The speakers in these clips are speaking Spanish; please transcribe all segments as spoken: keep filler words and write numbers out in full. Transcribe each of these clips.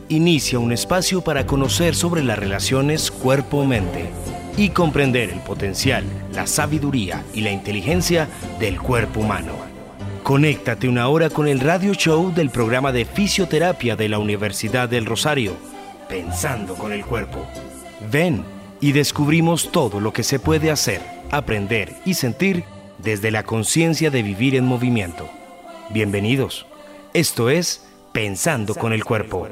inicia un espacio para conocer sobre las relaciones cuerpo-mente y comprender el potencial, la sabiduría y la inteligencia del cuerpo humano. Conéctate una hora con el radio show del programa de fisioterapia de la Universidad del Rosario, Pensando con el Cuerpo. Ven y descubrimos todo lo que se puede hacer, aprender y sentir desde la conciencia de vivir en movimiento. Bienvenidos. Esto es Pensando con el Cuerpo.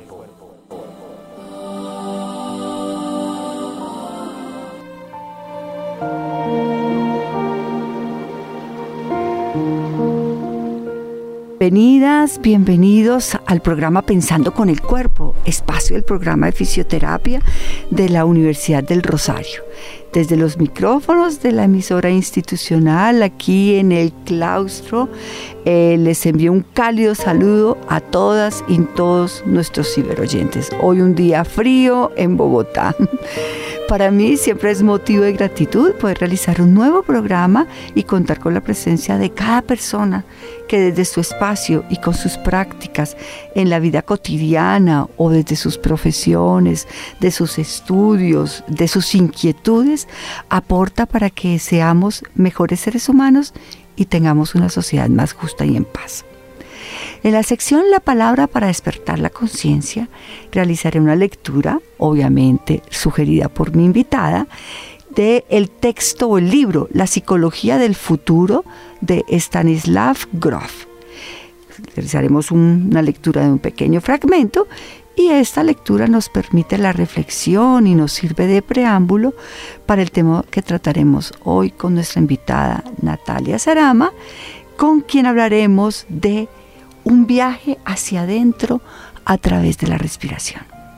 Bienvenidas, bienvenidos al programa Pensando con el Cuerpo, espacio del programa de fisioterapia de la Universidad del Rosario. Desde los micrófonos de la emisora institucional aquí en el claustro, eh, les envío un cálido saludo a todas y todos nuestros ciberoyentes. Hoy un día frío en Bogotá. Para mí siempre es motivo de gratitud poder realizar un nuevo programa y contar con la presencia de cada persona que desde su espacio y con sus prácticas en la vida cotidiana o desde sus profesiones, de sus estudios, de sus inquietudes, aporta para que seamos mejores seres humanos y tengamos una sociedad más justa y en paz. En la sección La Palabra para Despertar la Conciencia, realizaré una lectura, obviamente sugerida por mi invitada, del texto o el libro La Psicología del Futuro de Stanislav Grof. Realizaremos un, una lectura de un pequeño fragmento y esta lectura nos permite la reflexión y nos sirve de preámbulo para el tema que trataremos hoy con nuestra invitada Natalia Sarama, con quien hablaremos de un viaje hacia adentro a través de la respiración.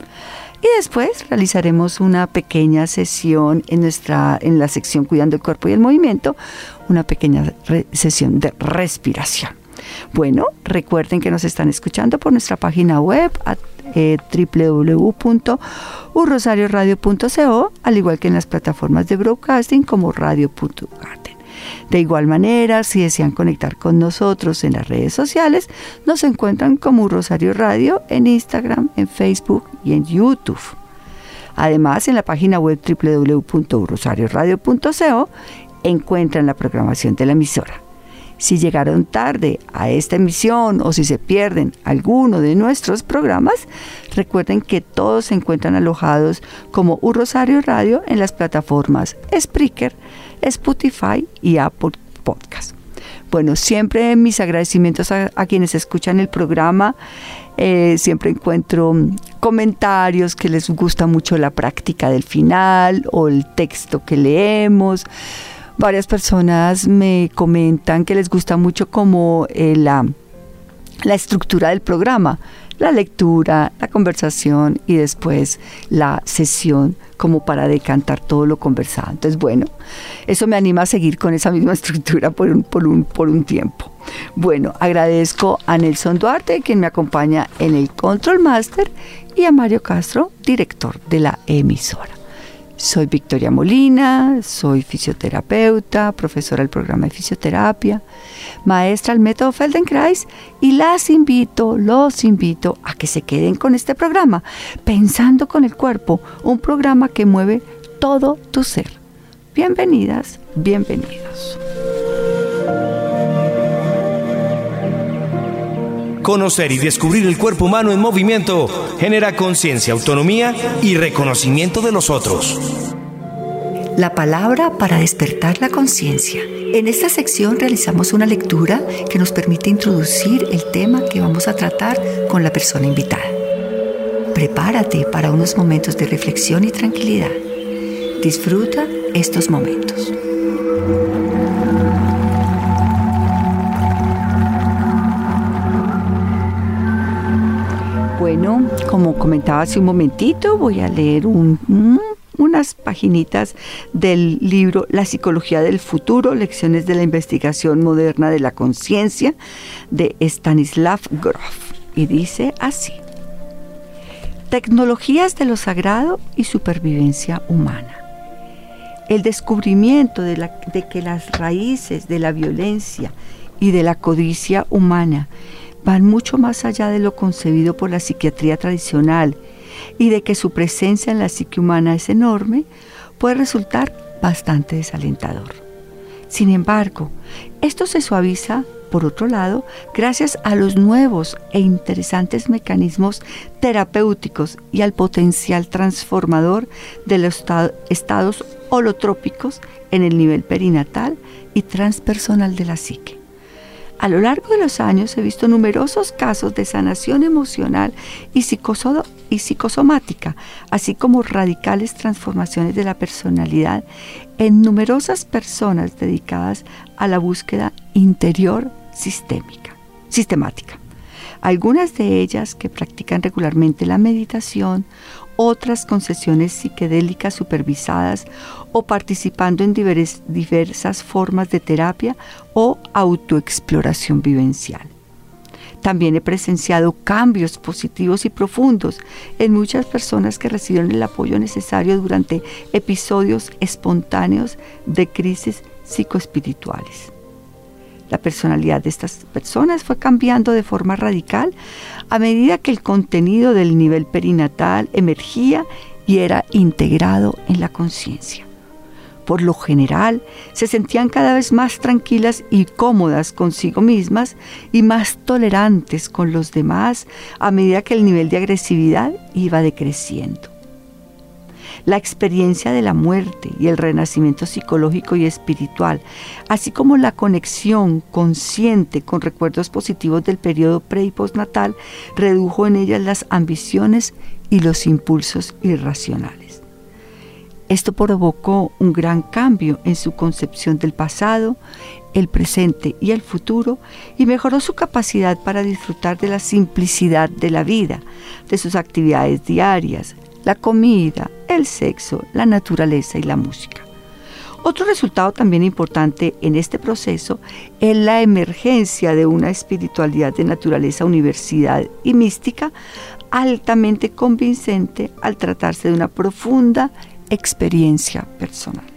Y después realizaremos una pequeña sesión en, nuestra, en la sección Cuidando el Cuerpo y el Movimiento, una pequeña re- sesión de respiración. Bueno, recuerden que nos están escuchando por nuestra página web a eh, doble u doble u doble u punto u rosario radio punto co, al igual que en las plataformas de broadcasting como radio punto garden. De igual manera, si desean conectar con nosotros en las redes sociales, nos encuentran como Rosario Radio en Instagram, en Facebook y en YouTube. Además, en la página web doble u doble u doble u punto u rosario radio punto co encuentran la programación de la emisora. Si llegaron tarde a esta emisión o si se pierden alguno de nuestros programas, recuerden que todos se encuentran alojados como U Rosario Radio en las plataformas Spreaker, Spotify y Apple Podcast. Bueno, siempre mis agradecimientos a, a quienes escuchan el programa. Eh, siempre encuentro comentarios que les gusta mucho la práctica del final o el texto que leemos. Varias personas me comentan que les gusta mucho como eh, la, la estructura del programa, la lectura, la conversación y después la sesión como para decantar todo lo conversado. Entonces, bueno, eso me anima a seguir con esa misma estructura por un, por un, por un tiempo. Bueno, agradezco a Nelson Duarte, quien me acompaña en el Control Master, y a Mario Castro, director de la emisora. Soy Victoria Molina, soy fisioterapeuta, profesora del programa de fisioterapia, maestra del método Feldenkrais y las invito, los invito a que se queden con este programa, Pensando con el Cuerpo, un programa que mueve todo tu ser. Bienvenidas, bienvenidos. Conocer y descubrir el cuerpo humano en movimiento genera conciencia, autonomía y reconocimiento de los otros. La palabra para despertar la conciencia. En esta sección realizamos una lectura que nos permite introducir el tema que vamos a tratar con la persona invitada. Prepárate para unos momentos de reflexión y tranquilidad. Disfruta estos momentos. Bueno, como comentaba hace un momentito, voy a leer un, un, unas paginitas del libro La Psicología del Futuro, Lecciones de la Investigación Moderna de la Conciencia, de Stanislav Grof. Y dice así: Tecnologías de lo sagrado y supervivencia humana. El descubrimiento de, la, de que las raíces de la violencia y de la codicia humana van mucho más allá de lo concebido por la psiquiatría tradicional y de que su presencia en la psique humana es enorme, puede resultar bastante desalentador. Sin embargo, esto se suaviza, por otro lado, gracias a los nuevos e interesantes mecanismos terapéuticos y al potencial transformador de los estados holotrópicos en el nivel perinatal y transpersonal de la psique. A lo largo de los años he visto numerosos casos de sanación emocional y, psicoso- y psicosomática, así como radicales transformaciones de la personalidad en numerosas personas dedicadas a la búsqueda interior sistémica, sistemática. Algunas de ellas que practican regularmente la meditación, otras con sesiones psiquedélicas supervisadas o participando en divers, diversas formas de terapia o autoexploración vivencial. También he presenciado cambios positivos y profundos en muchas personas que recibieron el apoyo necesario durante episodios espontáneos de crisis psicoespirituales. La personalidad de estas personas fue cambiando de forma radical a medida que el contenido del nivel perinatal emergía y era integrado en la conciencia. Por lo general, se sentían cada vez más tranquilas y cómodas consigo mismas y más tolerantes con los demás a medida que el nivel de agresividad iba decreciendo. La experiencia de la muerte y el renacimiento psicológico y espiritual, así como la conexión consciente con recuerdos positivos del periodo pre- y postnatal, redujo en ellas las ambiciones y los impulsos irracionales. Esto provocó un gran cambio en su concepción del pasado, el presente y el futuro, y mejoró su capacidad para disfrutar de la simplicidad de la vida, de sus actividades diarias, la comida, el sexo, la naturaleza y la música. Otro resultado también importante en este proceso es la emergencia de una espiritualidad de naturaleza universal y mística altamente convincente al tratarse de una profunda experiencia personal.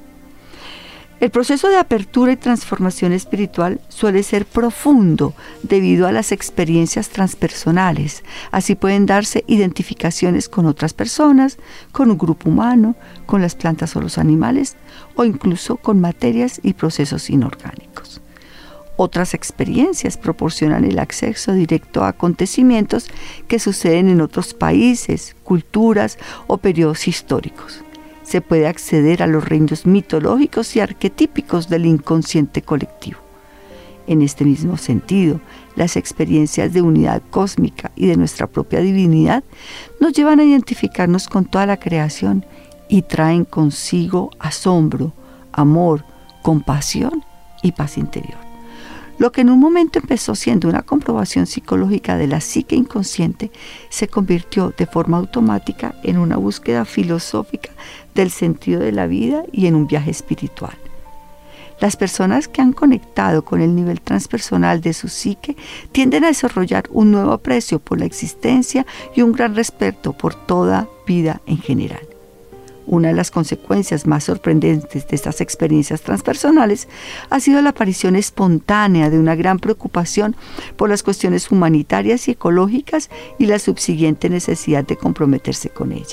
El proceso de apertura y transformación espiritual suele ser profundo debido a las experiencias transpersonales. Así pueden darse identificaciones con otras personas, con un grupo humano, con las plantas o los animales, o incluso con materias y procesos inorgánicos. Otras experiencias proporcionan el acceso directo a acontecimientos que suceden en otros países, culturas o periodos históricos. Se puede acceder a los reinos mitológicos y arquetípicos del inconsciente colectivo. En este mismo sentido, las experiencias de unidad cósmica y de nuestra propia divinidad nos llevan a identificarnos con toda la creación y traen consigo asombro, amor, compasión y paz interior. Lo que en un momento empezó siendo una comprobación psicológica de la psique inconsciente se convirtió de forma automática en una búsqueda filosófica del sentido de la vida y en un viaje espiritual. Las personas que han conectado con el nivel transpersonal de su psique tienden a desarrollar un nuevo aprecio por la existencia y un gran respeto por toda vida en general. Una de las consecuencias más sorprendentes de estas experiencias transpersonales ha sido la aparición espontánea de una gran preocupación por las cuestiones humanitarias y ecológicas y la subsiguiente necesidad de comprometerse con ellas.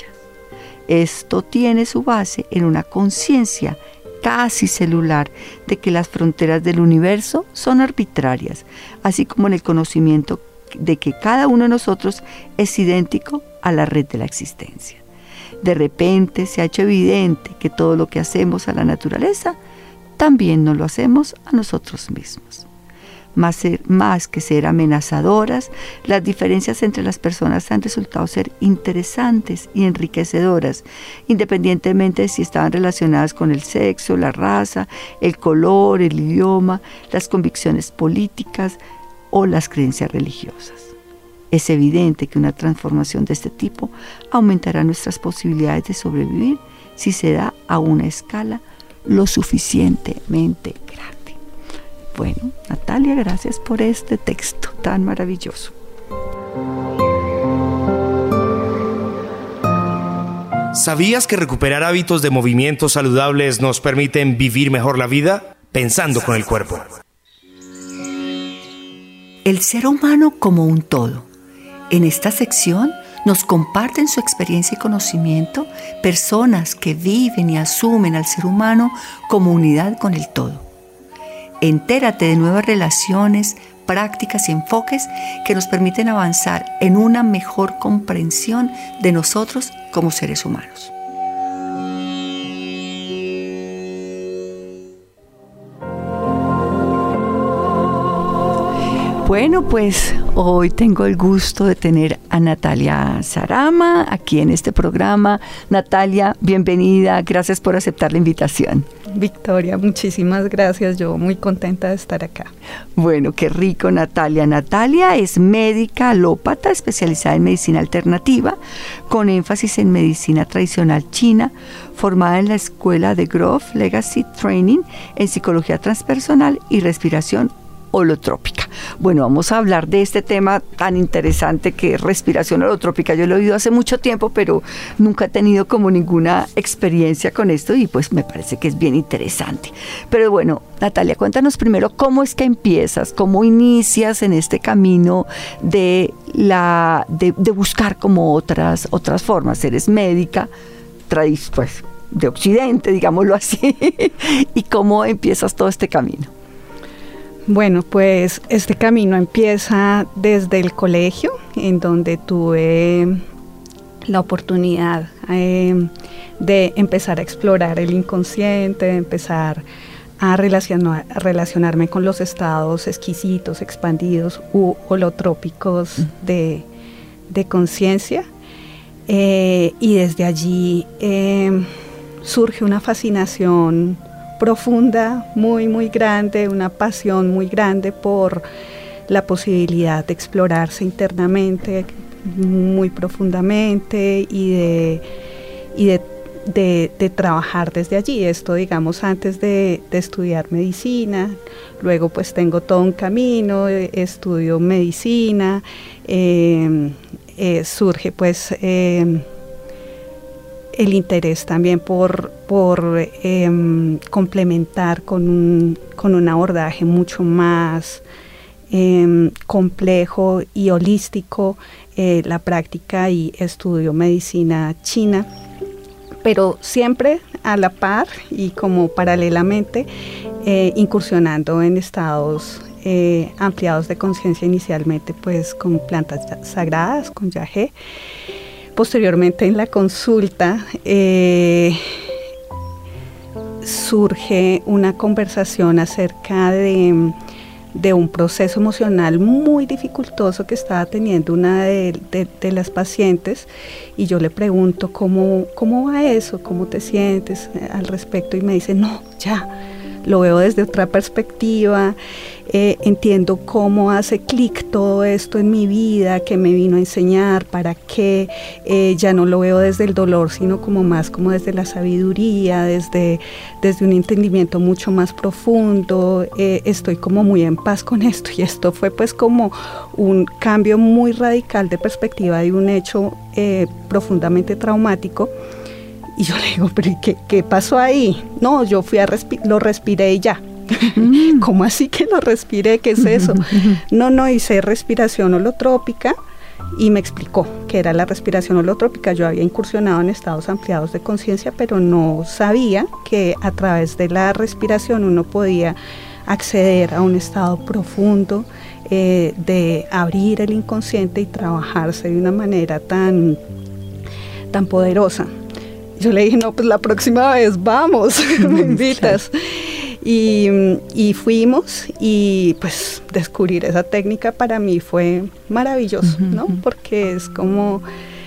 Esto tiene su base en una conciencia casi celular de que las fronteras del universo son arbitrarias, así como en el conocimiento de que cada uno de nosotros es idéntico a la red de la existencia. De repente se ha hecho evidente que todo lo que hacemos a la naturaleza, también nos lo hacemos a nosotros mismos. Más, ser, más que ser amenazadoras, las diferencias entre las personas han resultado ser interesantes y enriquecedoras, independientemente de si estaban relacionadas con el sexo, la raza, el color, el idioma, las convicciones políticas o las creencias religiosas. Es evidente que una transformación de este tipo aumentará nuestras posibilidades de sobrevivir si se da a una escala lo suficientemente grande. Bueno, Natalia, gracias por este texto tan maravilloso. ¿Sabías que recuperar hábitos de movimientos saludables nos permiten vivir mejor la vida? Pensando con el cuerpo. El ser humano como un todo. En esta sección Nos comparten su experiencia y conocimiento personas que viven y asumen al ser humano como unidad con el todo. Entérate de nuevas relaciones, prácticas y enfoques que nos permiten avanzar en una mejor comprensión de nosotros como seres humanos. Bueno, pues hoy tengo el gusto de tener a Natalia Sarama aquí en este programa. Natalia, bienvenida, gracias por aceptar la invitación. Victoria, muchísimas gracias, yo muy contenta de estar acá. Bueno, qué rico, Natalia. Natalia es médica alópata especializada en medicina alternativa, con énfasis en medicina tradicional china, formada en la escuela de Grove Legacy Training en psicología transpersonal y respiración holotrópica. Bueno, vamos a hablar de este tema tan interesante que es respiración holotrópica. Yo lo he oído hace mucho tiempo, pero nunca he tenido como ninguna experiencia con esto y pues me parece que es bien interesante. Pero bueno, Natalia, cuéntanos primero cómo es que empiezas, cómo inicias en este camino de, la, de, de buscar como otras, otras formas. Eres médica, tradis, pues, de Occidente, digámoslo así, y cómo empiezas todo este camino. Bueno, pues este camino empieza desde el colegio, en donde tuve la oportunidad eh, de empezar a explorar el inconsciente, de empezar a, relacionar, a relacionarme con los estados exquisitos, expandidos u holotrópicos de, de conciencia. Eh, y desde allí eh, surge una fascinación profunda, muy, muy grande, una pasión muy grande por la posibilidad de explorarse internamente, muy profundamente y de, y de, de, de trabajar desde allí. Esto, digamos, antes de, de estudiar medicina. Luego, pues, tengo todo un camino, estudio medicina, eh, eh, surge, pues, eh, el interés también por, por eh, complementar con un, con un abordaje mucho más eh, complejo y holístico eh, la práctica y estudio medicina china, pero siempre a la par y como paralelamente eh, incursionando en estados eh, ampliados de conciencia, inicialmente pues con plantas sagradas, con yagé. Posteriormente en la consulta eh, surge una conversación acerca de, de un proceso emocional muy dificultoso que estaba teniendo una de, de, de las pacientes, y yo le pregunto ¿cómo, cómo va eso? ¿Cómo te sientes al respecto? Y me dice, no, ya, lo veo desde otra perspectiva, eh, entiendo cómo hace clic todo esto en mi vida, qué me vino a enseñar, para qué, eh, ya no lo veo desde el dolor, sino como más como desde la sabiduría, desde, desde un entendimiento mucho más profundo, eh, estoy como muy en paz con esto, y esto fue pues como un cambio muy radical de perspectiva de un hecho eh, profundamente traumático. Y yo le digo, ¿pero qué, qué pasó ahí? No, yo fui a respi- lo respiré y ya. Mm. ¿Cómo así que lo respiré? ¿Qué es eso? No, no, hice respiración holotrópica y me explicó qué era la respiración holotrópica. Yo había incursionado en estados ampliados de conciencia, pero no sabía que a través de la respiración uno podía acceder a un estado profundo eh, de abrir el inconsciente y trabajarse de una manera tan, tan poderosa. Yo le dije, no, pues la próxima vez vamos, me invitas. Y, y fuimos, y pues descubrir esa técnica para mí fue maravilloso, uh-huh, ¿no? Porque es como,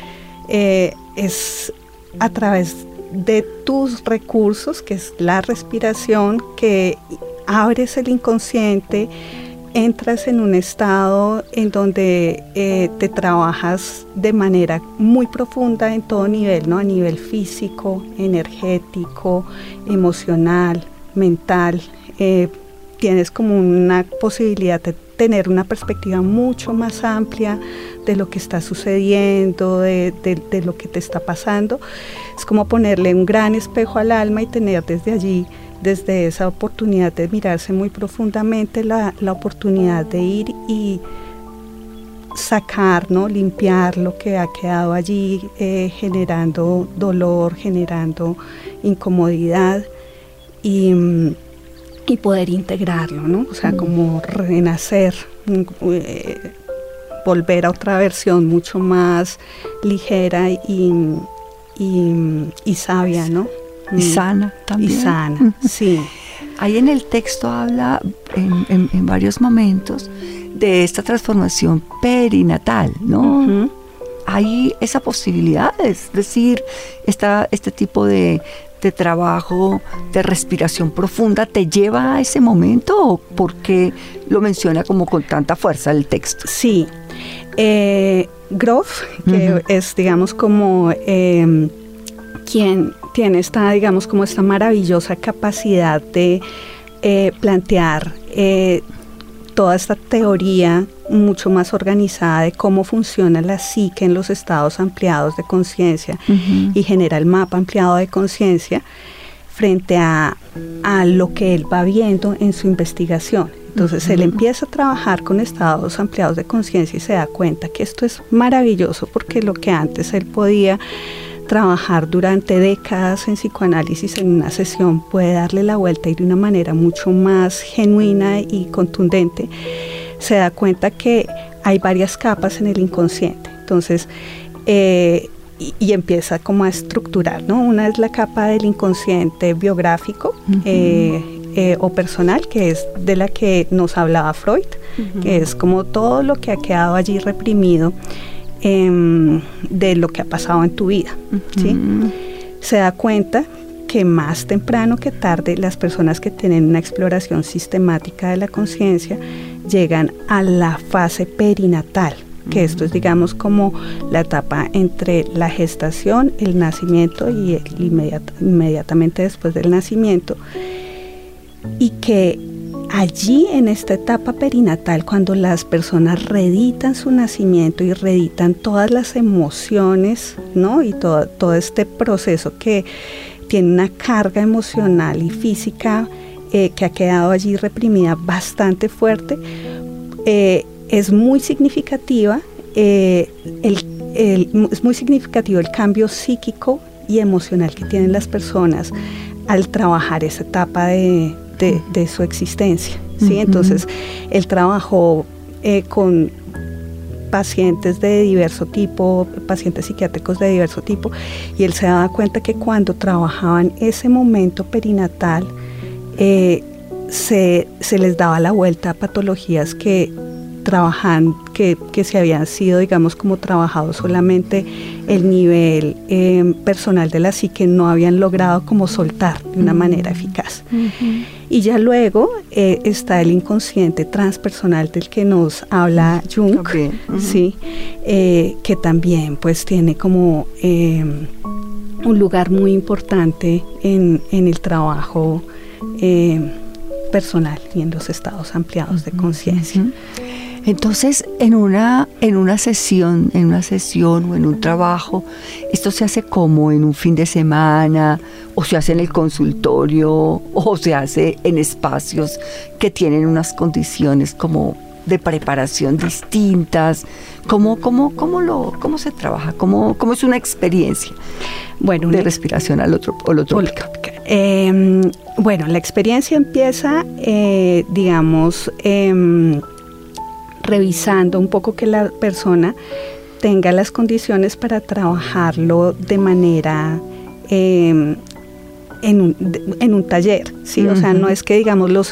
eh, es a través de tus recursos, que es la respiración, que abres el inconsciente, entras en un estado en donde eh, te trabajas de manera muy profunda en todo nivel, ¿no? A nivel físico, energético, emocional, mental. Eh, tienes como una posibilidad de tener una perspectiva mucho más amplia de lo que está sucediendo, de, de, de lo que te está pasando. Es como ponerle un gran espejo al alma y tener desde allí, desde esa oportunidad de mirarse muy profundamente, la, la oportunidad de ir y sacar, ¿no? Limpiar lo que ha quedado allí, eh, generando dolor, generando incomodidad y, y poder integrarlo, ¿no? O sea, como renacer, eh, volver a otra versión mucho más ligera y, y, y sabia, ¿no? Y sana también. Y sana, sí. Ahí en el texto habla en, en, en varios momentos de esta transformación perinatal, ¿no? Uh-huh. Hay esa posibilidad, es decir, esta, este tipo de, de trabajo de respiración profunda te lleva a ese momento, ¿o por qué lo menciona como con tanta fuerza el texto? Sí, eh, Grof, que uh-huh. es digamos como eh, quien tiene esta, digamos, como esta maravillosa capacidad de eh, plantear eh, toda esta teoría mucho más organizada de cómo funciona la psique en los estados ampliados de conciencia uh-huh. y genera el mapa ampliado de conciencia frente a, a lo que él va viendo en su investigación. Entonces uh-huh. él empieza a trabajar con estados ampliados de conciencia y se da cuenta que esto es maravilloso, porque lo que antes él podía trabajar durante décadas en psicoanálisis en una sesión puede darle la vuelta y de una manera mucho más genuina y contundente. Se da cuenta que hay varias capas en el inconsciente. Entonces, eh, y, y empieza como a estructurar, ¿no? Una es la capa del inconsciente biográfico uh-huh. eh, eh, o personal, que es de la que nos hablaba Freud, uh-huh. que es como todo lo que ha quedado allí reprimido Eh, de lo que ha pasado en tu vida, uh-huh. ¿sí? Se da cuenta que más temprano que tarde las personas que tienen una exploración sistemática de la conciencia llegan a la fase perinatal, que uh-huh. esto es digamos como la etapa entre la gestación, el nacimiento y el inmediat- inmediatamente después del nacimiento, y que allí en esta etapa perinatal, cuando las personas reeditan su nacimiento y reeditan todas las emociones, ¿no? Y todo, todo este proceso que tiene una carga emocional y física eh, que ha quedado allí reprimida bastante fuerte, eh, es muy significativa, eh, el, el, es muy significativo el cambio psíquico y emocional que tienen las personas al trabajar esa etapa de De, de su existencia, ¿sí? Uh-huh. Entonces, él trabajó eh, con pacientes de diverso tipo, pacientes psiquiátricos de diverso tipo, y él se daba cuenta que cuando trabajaban ese momento perinatal, eh, se, se les daba la vuelta a patologías que trabajan, que, que se habían sido, digamos, como trabajado solamente el nivel eh, personal de la psique, no habían logrado como soltar de una uh-huh. manera eficaz. Uh-huh. Y ya luego eh, está el inconsciente transpersonal del que nos habla Jung, okay. uh-huh. ¿sí? eh, que también pues tiene como eh, un lugar muy importante en, en el trabajo eh, personal y en los estados ampliados uh-huh. de conciencia. Uh-huh. Entonces, en una, en una sesión, en una sesión o en un trabajo, ¿esto se hace como en un fin de semana, o se hace en el consultorio, o se hace en espacios que tienen unas condiciones como de preparación distintas? ¿Cómo, cómo, cómo, lo, cómo se trabaja? ¿Cómo, cómo es una experiencia bueno, de respiración al otro, holotrópica? Eh, bueno, la experiencia empieza, eh, digamos, eh, revisando un poco que la persona tenga las condiciones para trabajarlo de manera eh, en, un, de, en un taller, ¿sí? Uh-huh. O sea, no es que digamos los,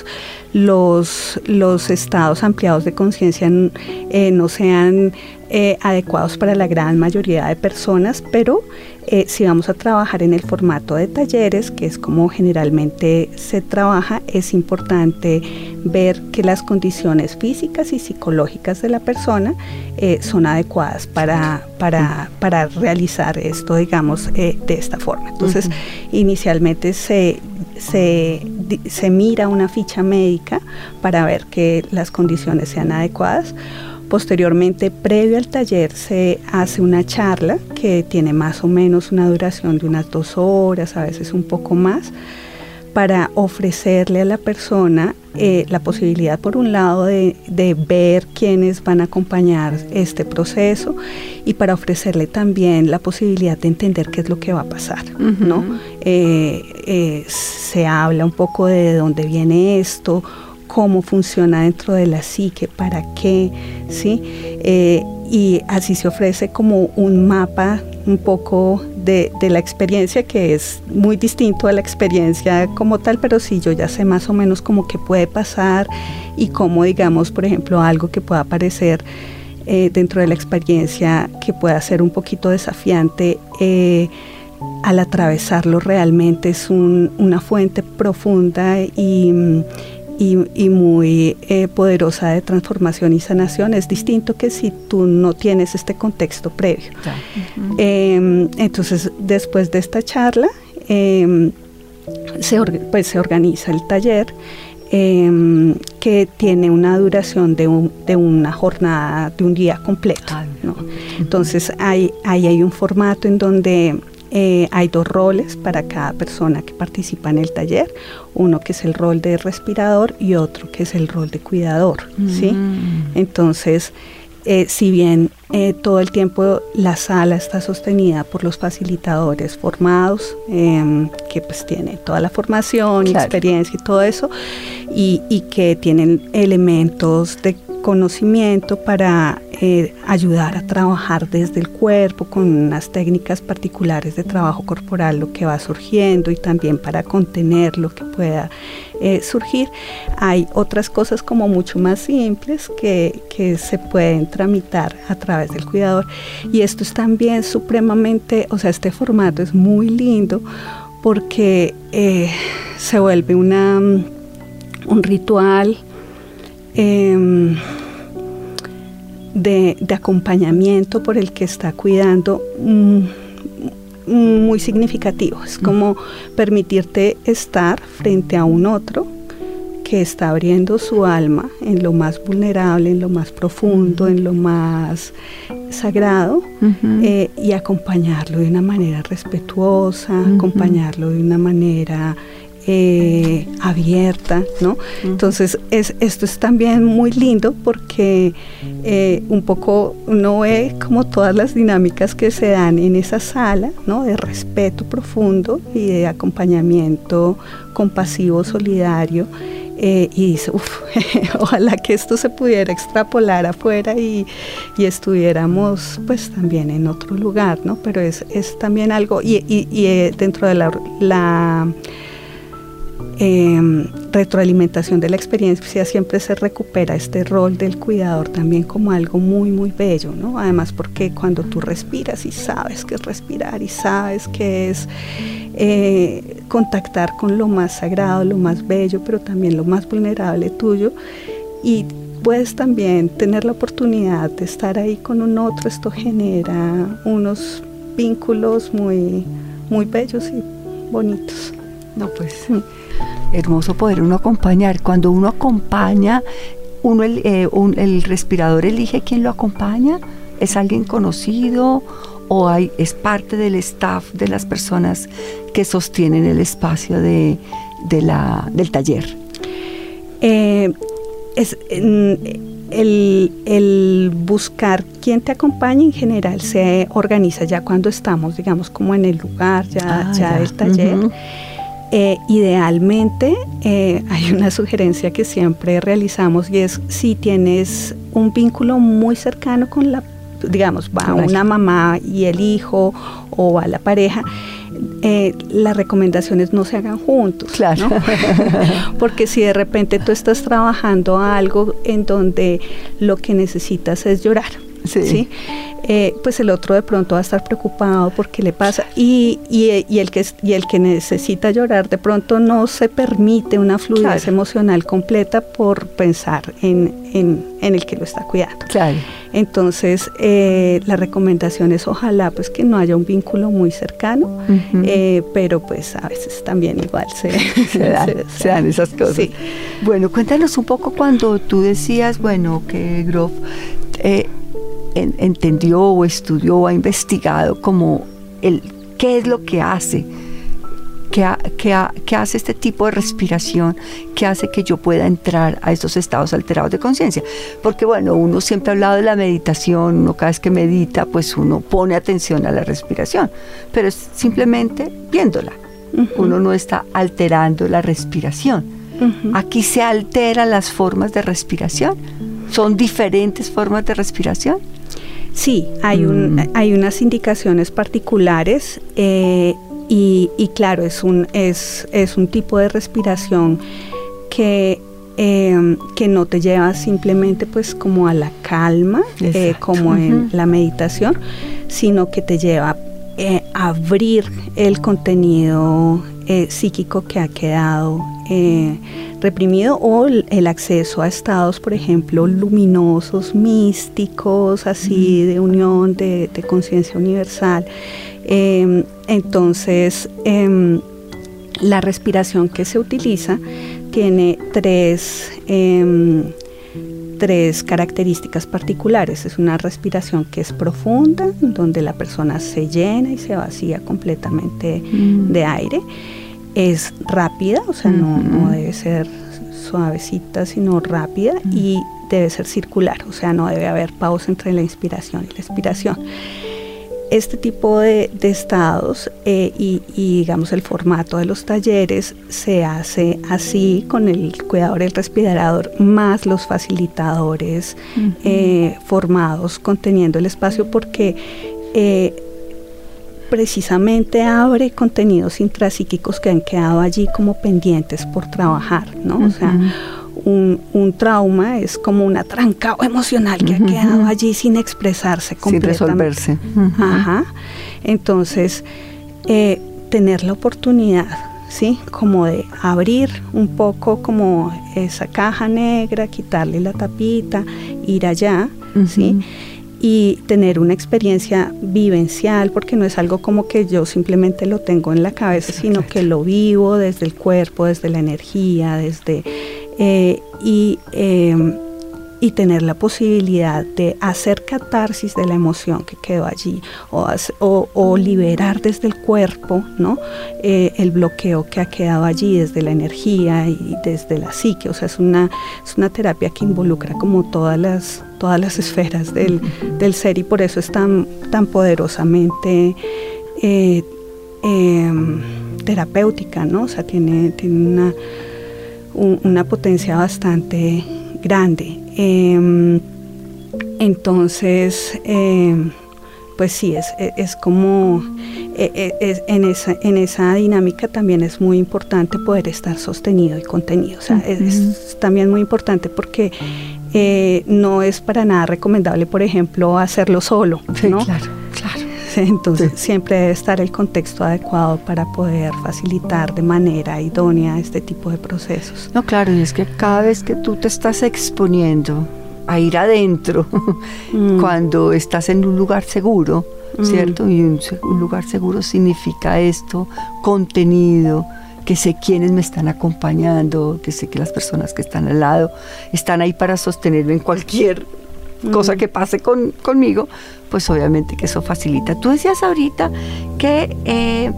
los, los estados ampliados de conciencia eh, no sean eh, adecuados para la gran mayoría de personas, pero eh, si vamos a trabajar en el formato de talleres, que es como generalmente se trabaja, es importante ver que las condiciones físicas y psicológicas de la persona eh, son adecuadas para, para, para realizar esto, digamos, eh, de esta forma. Entonces, uh-huh. inicialmente se, se, se mira una ficha médica para ver que las condiciones sean adecuadas. Posteriormente, previo al taller, se hace una charla que tiene más o menos una duración de unas dos horas, a veces un poco más, para ofrecerle a la persona eh, la posibilidad, por un lado, de, de ver quiénes van a acompañar este proceso y para ofrecerle también la posibilidad de entender qué es lo que va a pasar, uh-huh. ¿no? Eh, eh, se habla un poco de dónde viene esto, cómo funciona dentro de la psique, para qué, ¿sí? Eh, y así se ofrece como un mapa un poco de, de la experiencia, que es muy distinto a la experiencia como tal, pero sí yo ya sé más o menos como qué puede pasar y cómo, digamos, por ejemplo, algo que pueda aparecer eh, dentro de la experiencia que pueda ser un poquito desafiante, eh, al atravesarlo realmente es un, una fuente profunda y... Y, y muy eh, poderosa de transformación y sanación. Es distinto que si tú no tienes este contexto previo. Uh-huh. eh, entonces, después de esta charla, eh, se, or- pues, se organiza el taller, eh, que tiene una duración de, un, de una jornada, de un día completo, ¿no? Uh-huh. Entonces, ahí hay, hay un formato en donde... Eh, hay dos roles para cada persona que participa en el taller, uno que es el rol de respirador y otro que es el rol de cuidador, mm. ¿sí? Entonces, eh, si bien eh, todo el tiempo la sala está sostenida por los facilitadores formados, eh, que pues tienen toda la formación, claro. experiencia y todo eso, y, y que tienen elementos de conocimiento para eh, ayudar a trabajar desde el cuerpo con unas técnicas particulares de trabajo corporal, lo que va surgiendo, y también para contener lo que pueda eh, surgir. Hay otras cosas como mucho más simples que, que se pueden tramitar a través del cuidador, y esto es también supremamente, o sea, este formato es muy lindo porque eh, se vuelve una, un ritual Eh, de, de acompañamiento por el que está cuidando, mm, muy significativo. Es como permitirte estar frente a un otro que está abriendo su alma en lo más vulnerable, en lo más profundo, en lo más sagrado, uh-huh. eh, y acompañarlo de una manera respetuosa, uh-huh. acompañarlo de una manera Eh, abierta, ¿no? Uh-huh. Entonces es, esto es también muy lindo porque eh, un poco uno ve como todas las dinámicas que se dan en esa sala, ¿no? De respeto profundo y de acompañamiento compasivo, solidario, eh, y dice, uff, ojalá que esto se pudiera extrapolar afuera y, y estuviéramos pues también en otro lugar, ¿no? Pero es, es también algo, y, y, y eh, dentro de la, la Eh, retroalimentación de la experiencia siempre se recupera este rol del cuidador también como algo muy muy bello, ¿no? Además porque cuando tú respiras y sabes qué es respirar y sabes qué es eh, contactar con lo más sagrado, lo más bello, pero también lo más vulnerable tuyo, y puedes también tener la oportunidad de estar ahí con un otro, esto genera unos vínculos muy, muy bellos y bonitos. No, pues sí. Hermoso poder uno acompañar. Cuando uno acompaña, uno el, eh, un, el respirador elige quién lo acompaña. ¿Es alguien conocido o hay, es parte del staff de las personas que sostienen el espacio de, de la, del taller? Eh, es el, el buscar quién te acompaña en general se organiza ya cuando estamos, digamos, como en el lugar ya, ah, ya, ya del taller. Uh-huh. Eh, idealmente eh, hay una sugerencia que siempre realizamos, y es si tienes un vínculo muy cercano con la, digamos, va una mamá y el hijo o va la pareja, eh, las recomendaciones no se hagan juntos, claro. ¿no? Porque si de repente tú estás trabajando algo en donde lo que necesitas es llorar, sí, ¿sí? Eh, pues el otro de pronto va a estar preocupado por qué le pasa, y, y, y, el que, y el que necesita llorar de pronto no se permite una fluidez claro. emocional completa por pensar en, en, en el que lo está cuidando. Claro. Entonces eh, la recomendación es ojalá pues que no haya un vínculo muy cercano, uh-huh. eh, pero pues a veces también igual se, se, dan, se, se dan esas cosas. Sí. Bueno, cuéntanos un poco cuando tú decías, bueno, que Grof eh, entendió o estudió o ha investigado como el qué es lo que hace ¿Qué, ha, qué, ha, ¿Qué hace este tipo de respiración? ¿Qué hace que yo pueda entrar a estos estados alterados de conciencia? Porque bueno, uno siempre ha hablado de la meditación, uno cada vez que medita, pues uno pone atención a la respiración, pero es simplemente viéndola. Uh-huh. Uno no está alterando la respiración. Uh-huh. Aquí se alteran las formas de respiración. ¿Son diferentes formas de respiración? Sí, hay, un, mm. hay unas indicaciones particulares eh, y, y claro, es un, es, es un tipo de respiración que, eh, que no te lleva simplemente pues como a la calma, eh, como uh-huh. en la meditación, sino que te lleva eh, a abrir el contenido eh, psíquico que ha quedado eh, reprimido, o el acceso a estados, por ejemplo, luminosos, místicos, así de unión, de, de conciencia universal. Eh, entonces, eh, la respiración que se utiliza tiene tres, eh, tres características particulares. Es una respiración que es profunda, donde la persona se llena y se vacía completamente mm. de aire. Es rápida, o sea, no, no debe ser suavecita, sino rápida, uh-huh. y debe ser circular, o sea, no debe haber pausa entre la inspiración y la expiración. Este tipo de, de estados eh, y, y, digamos, el formato de los talleres se hace así, con el cuidador, el respirador, más los facilitadores uh-huh. eh, formados conteniendo el espacio, porque eh, precisamente abre contenidos intrapsíquicos que han quedado allí como pendientes por trabajar, ¿no? Uh-huh. O sea, un, un trauma es como un atrancado emocional que uh-huh. ha quedado allí sin expresarse completamente. Sin resolverse. Uh-huh. Ajá. Entonces, eh, tener la oportunidad, ¿sí? Como de abrir un poco como esa caja negra, quitarle la tapita, ir allá, uh-huh. ¿sí? Y tener una experiencia vivencial, porque no es algo como que yo simplemente lo tengo en la cabeza, sino que lo vivo desde el cuerpo, desde la energía, desde eh, y, eh, y tener la posibilidad de hacer catarsis de la emoción que quedó allí, o, o, o liberar desde el cuerpo, ¿no? Eh, el bloqueo que ha quedado allí desde la energía y desde la psique. O sea, es una, es una terapia que involucra como todas las todas las esferas del, del ser, y por eso es tan, tan poderosamente eh, eh, terapéutica, ¿no? O sea, tiene, tiene una, un, una potencia bastante grande. Eh, entonces, eh, pues sí, es, es como, es, es, en, esa, en esa dinámica también es muy importante poder estar sostenido y contenido. O sea, uh-huh. es, es también muy importante porque Eh, no es para nada recomendable, por ejemplo, hacerlo solo, sí, ¿no? Claro, claro. Sí, entonces sí. siempre debe estar el contexto adecuado para poder facilitar de manera idónea este tipo de procesos. No, claro, y es que cada vez que tú te estás exponiendo a ir adentro, mm. cuando estás en un lugar seguro, mm. ¿cierto? Y un, un lugar seguro significa esto, contenido, que sé quiénes me están acompañando, que sé que las personas que están al lado están ahí para sostenerme en cualquier mm. cosa que pase con, conmigo, pues obviamente que eso facilita. Tú decías ahorita que eh,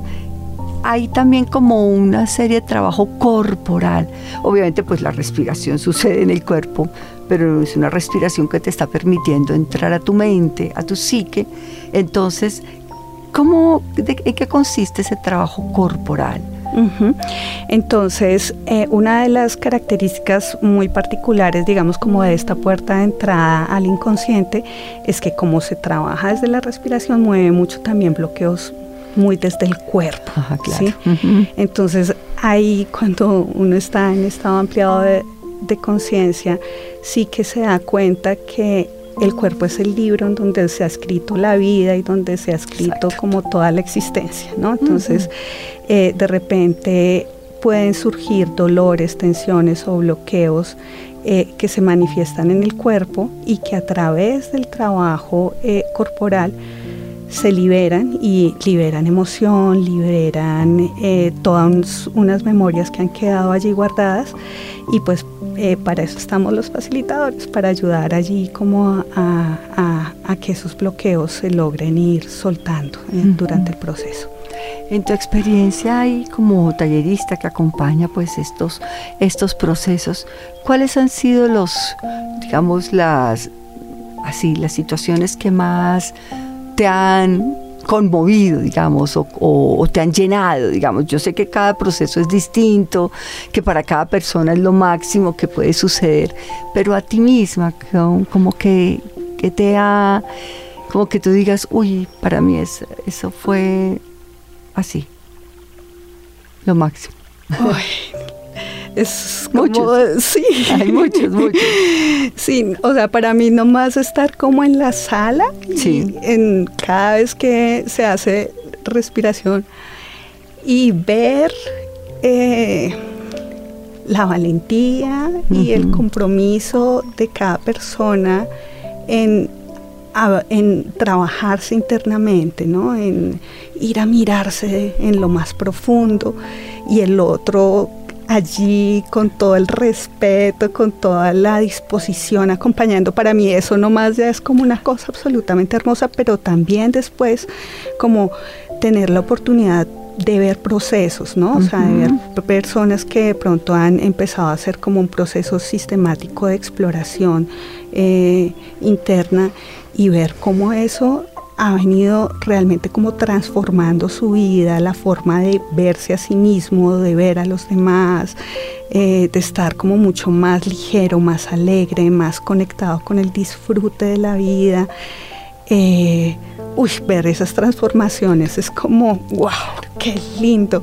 hay también como una serie de trabajo corporal. Obviamente pues la respiración sucede en el cuerpo, pero es una respiración que te está permitiendo entrar a tu mente, a tu psique. Entonces, ¿cómo, de, ¿en qué consiste ese trabajo corporal? Uh-huh. Entonces, eh, una de las características muy particulares, digamos, como de esta puerta de entrada al inconsciente, es que como se trabaja desde la respiración, mueve mucho también bloqueos muy desde el cuerpo. Ajá, claro. ¿Sí? Uh-huh. Entonces, ahí cuando uno está en estado ampliado de, de conciencia, sí que se da cuenta que el cuerpo es el libro en donde se ha escrito la vida y donde se ha escrito Exacto. como toda la existencia, ¿no? Entonces, uh-huh. eh, de repente pueden surgir dolores, tensiones o bloqueos eh, que se manifiestan en el cuerpo y que a través del trabajo eh, corporal se liberan y liberan emoción, liberan eh, todas unas memorias que han quedado allí guardadas, y pues eh, para eso estamos los facilitadores, para ayudar allí como a, a, a que esos bloqueos se logren ir soltando eh, uh-huh. durante el proceso. En tu experiencia y como tallerista que acompaña pues estos, estos procesos, ¿cuáles han sido los, digamos, las, así, las situaciones que más te han conmovido, digamos, o, o, o te han llenado, digamos? Yo sé que cada proceso es distinto, que para cada persona es lo máximo que puede suceder, pero a ti misma, como que, que te ha, como que tú digas, uy, para mí es, eso fue así, lo máximo. Uy, es como, muchos. Sí. Hay muchos, muchos. Sí, o sea, para mí nomás estar como en la sala, sí. y en cada vez que se hace respiración y ver eh, la valentía uh-huh. y el compromiso de cada persona en, a, en trabajarse internamente, ¿no? En ir a mirarse en lo más profundo, y el otro allí con todo el respeto, con toda la disposición, acompañando. Para mí eso nomás ya es como una cosa absolutamente hermosa, pero también después como tener la oportunidad de ver procesos, ¿no? O sea, de ver personas que de pronto han empezado a hacer como un proceso sistemático de exploración eh, interna, y ver cómo eso ha venido realmente como transformando su vida, la forma de verse a sí mismo, de ver a los demás, eh, de estar como mucho más ligero, más alegre, más conectado con el disfrute de la vida. Eh, uy, ver esas transformaciones es como, wow, qué lindo.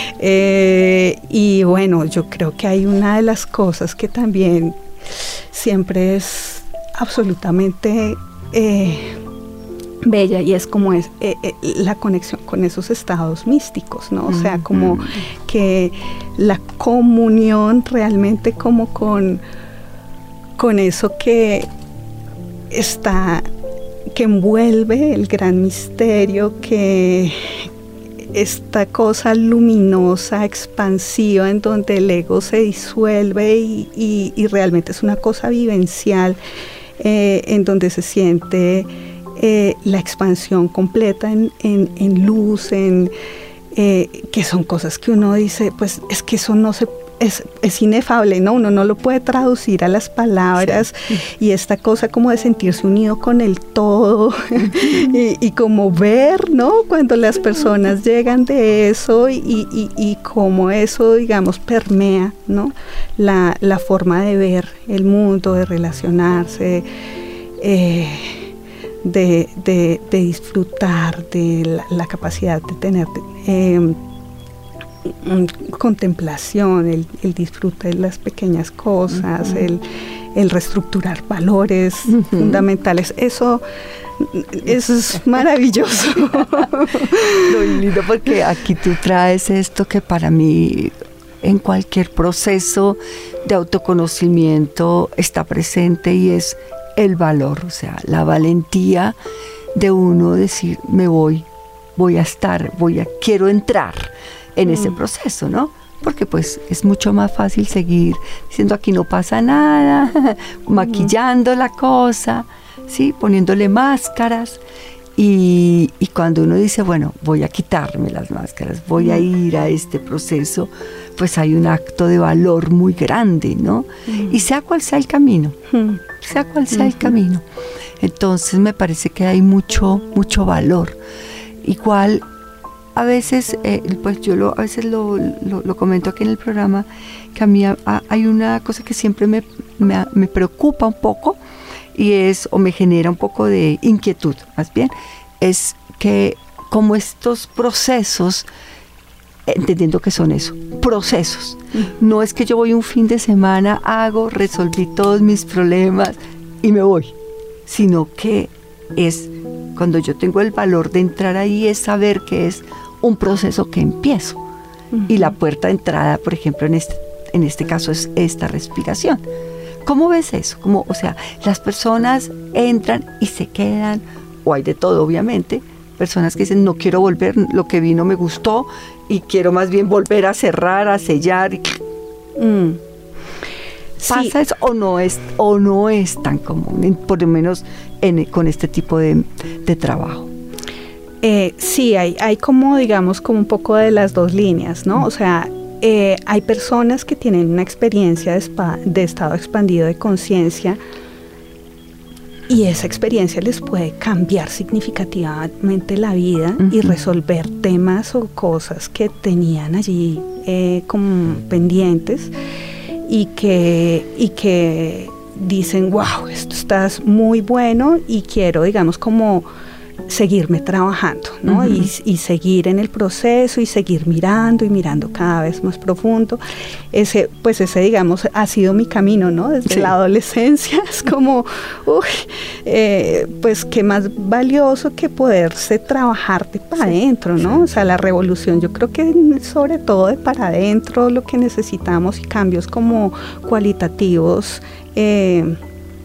Eh, y bueno, yo creo que hay una de las cosas que también siempre es absolutamente Eh, bella, y es como es eh, eh, la conexión con esos estados místicos, ¿no? O sea, como que la comunión realmente como con, con eso que está, que envuelve el gran misterio, que esta cosa luminosa, expansiva, en donde el ego se disuelve y, y, y realmente es una cosa vivencial, eh, en donde se siente Eh, la expansión completa en, en, en luz, en, eh, que son cosas que uno dice, pues es que eso no se, es, es inefable, ¿no? Uno no lo puede traducir a las palabras, sí. Y esta cosa como de sentirse unido con el todo, y, y como ver, ¿no? Cuando las personas llegan de eso, y, y, y cómo eso, digamos, permea, ¿no? La, la forma de ver el mundo, de relacionarse, eh, De, de, de disfrutar, de la, la capacidad de tener eh, contemplación, el, el disfrute de las pequeñas cosas, uh-huh. el, el reestructurar valores uh-huh. fundamentales. Eso, eso es maravilloso. Muy lindo, porque aquí tú traes esto que para mí en cualquier proceso de autoconocimiento está presente, y es el valor, o sea, la valentía de uno decir, me voy, voy a estar, voy a, quiero entrar en mm. ese proceso, ¿no? Porque pues es mucho más fácil seguir diciendo aquí no pasa nada, maquillando mm. la cosa, ¿sí? Poniéndole máscaras, y, y cuando uno dice, bueno, voy a quitarme las máscaras, voy a ir a este proceso, pues hay un acto de valor muy grande, ¿no? Mm. Y sea cual sea el camino, mm. sea cual sea uh-huh. el camino. Entonces me parece que hay mucho, mucho valor. Igual, a veces, eh, pues yo lo, a veces lo, lo, lo comento aquí en el programa, que a mí a, a, hay una cosa que siempre me, me, me preocupa un poco, y es, o me genera un poco de inquietud, más bien, es que como estos procesos, entendiendo que son eso, procesos. No es que yo voy un fin de semana, hago, resolví todos mis problemas y me voy, sino que es, cuando yo tengo el valor de entrar ahí, es saber que es un proceso que empiezo. Uh-huh. Y la puerta de entrada, por ejemplo, en este, en este caso es esta respiración. ¿Cómo ves eso? Como, o sea, las personas entran y se quedan, o hay de todo, obviamente, personas que dicen, no quiero volver, lo que vi no me gustó, y quiero más bien volver a cerrar, a sellar. Y... Mm. ¿Pasa sí. eso o no es, o no es tan común, en, por lo menos en, con este tipo de, de trabajo? Eh, sí, hay, hay como, digamos, como un poco de las dos líneas, ¿no? O sea, eh, hay personas que tienen una experiencia de, spa, de estado expandido de conciencia y esa experiencia les puede cambiar significativamente la vida uh-huh. y resolver temas o cosas que tenían allí eh, como pendientes y que, y que dicen, wow, esto está muy bueno y quiero, digamos, como seguirme trabajando, ¿no? Uh-huh. Y, y seguir en el proceso y seguir mirando y mirando cada vez más profundo. Ese, pues ese, digamos, ha sido mi camino, ¿no? Desde sí. la adolescencia es como, uy, eh, pues qué más valioso que poderse trabajarte para adentro, ¿no? O sea, la revolución, yo creo que sobre todo de para adentro lo que necesitamos y cambios como cualitativos, eh,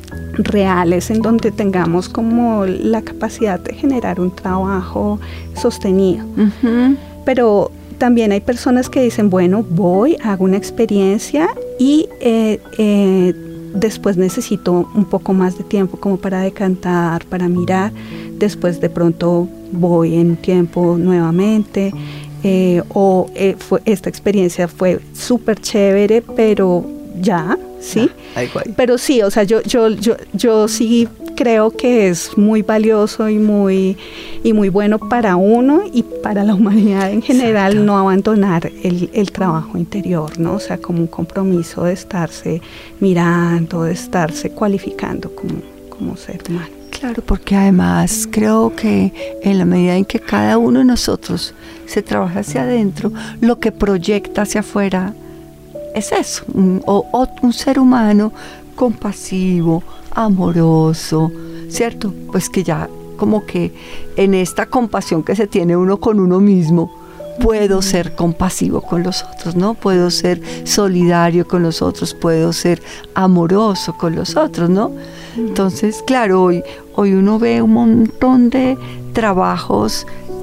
reales en donde tengamos como la capacidad de generar un trabajo sostenido. Uh-huh. Pero también hay personas que dicen, bueno, voy, hago una experiencia y eh, eh, después necesito un poco más de tiempo como para decantar, para mirar, después de pronto voy en tiempo nuevamente, eh, o eh, fue, esta experiencia fue súper chévere, pero ya, ¿sí? Ah, pero sí, o sea, yo, yo, yo, yo sí creo que es muy valioso y muy, y muy bueno para uno y para la humanidad en general. Exacto. No abandonar el, el trabajo interior, ¿no? O sea, como un compromiso de estarse mirando, de estarse cualificando como, como ser humano. Claro, porque además creo que en la medida en que cada uno de nosotros se trabaja hacia adentro, lo que proyecta hacia afuera es eso, un, o, o un ser humano compasivo, amoroso, ¿cierto? Pues que ya como que en esta compasión que se tiene uno con uno mismo, puedo ser compasivo con los otros, ¿no? Puedo ser solidario con los otros, puedo ser amoroso con los otros, ¿no? Entonces, claro, hoy, hoy uno ve un montón de trabajos,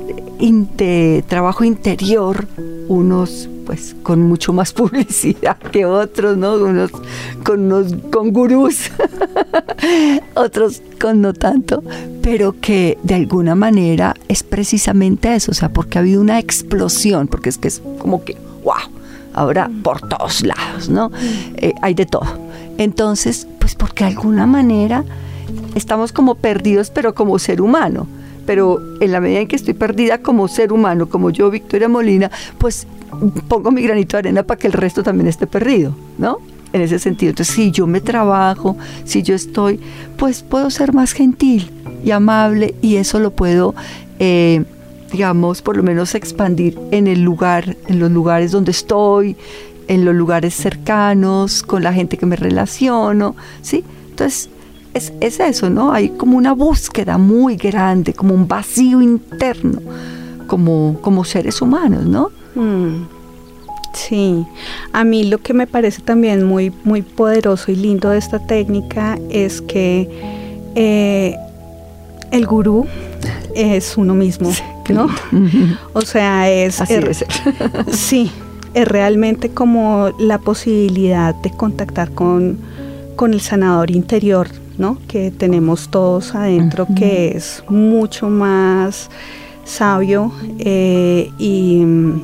de trabajo interior, unos pues con mucho más publicidad que otros, ¿no? Unos con unos con gurús, otros con no tanto, pero que de alguna manera es precisamente eso, o sea, porque ha habido una explosión, porque es que es como que, wow, ahora por todos lados, ¿no? Eh, hay de todo. Entonces, pues porque de alguna manera estamos como perdidos, pero como ser humano. Pero en la medida en que estoy perdida como ser humano, como yo, Victoria Molina, pues pongo mi granito de arena para que el resto también esté perdido, ¿no? En ese sentido. Entonces, si yo me trabajo, si yo estoy, pues puedo ser más gentil y amable y eso lo puedo, eh, digamos, por lo menos expandir en el lugar, en los lugares donde estoy, en los lugares cercanos, con la gente que me relaciono, ¿sí? Entonces, Es, es eso, ¿no? Hay como una búsqueda muy grande, como un vacío interno, como, como seres humanos, ¿no? Mm, sí, a mí lo que me parece también muy, muy poderoso y lindo de esta técnica es que eh, el gurú es uno mismo, ¿no? O sea, es... Así es debe ser. Sí, es realmente como la posibilidad de contactar con, con el sanador interior, ¿no? Que tenemos todos adentro, uh-huh. que es mucho más sabio eh, y,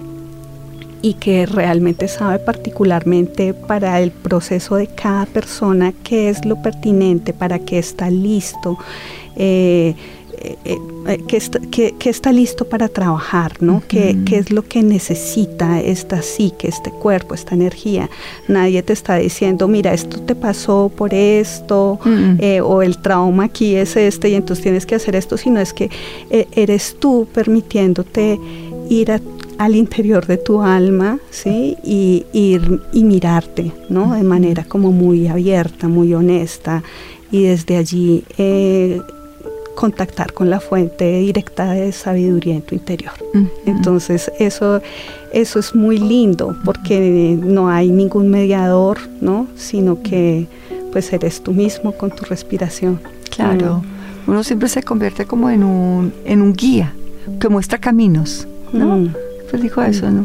y que realmente sabe particularmente para el proceso de cada persona qué es lo pertinente, para qué está listo, eh, eh, eh, que, está, que, que está listo para trabajar, ¿no? Uh-huh. ¿Qué, qué es lo que necesita esta psique, este cuerpo, esta energía? Nadie te está diciendo, mira, esto te pasó por esto, uh-huh. eh, o el trauma aquí es este y entonces tienes que hacer esto, sino es que eh, eres tú permitiéndote ir a, al interior de tu alma, ¿sí? Y, ir, y mirarte, ¿no? De manera como muy abierta, muy honesta, y desde allí eh, contactar con la fuente directa de sabiduría en tu interior. Uh-huh. Entonces eso, eso es muy lindo porque no hay ningún mediador, ¿no? Sino que pues eres tú mismo con tu respiración. Claro, uh-huh. Uno siempre se convierte como en un, en un guía que muestra caminos, ¿no? Uh-huh. Pues dijo eso, ¿no?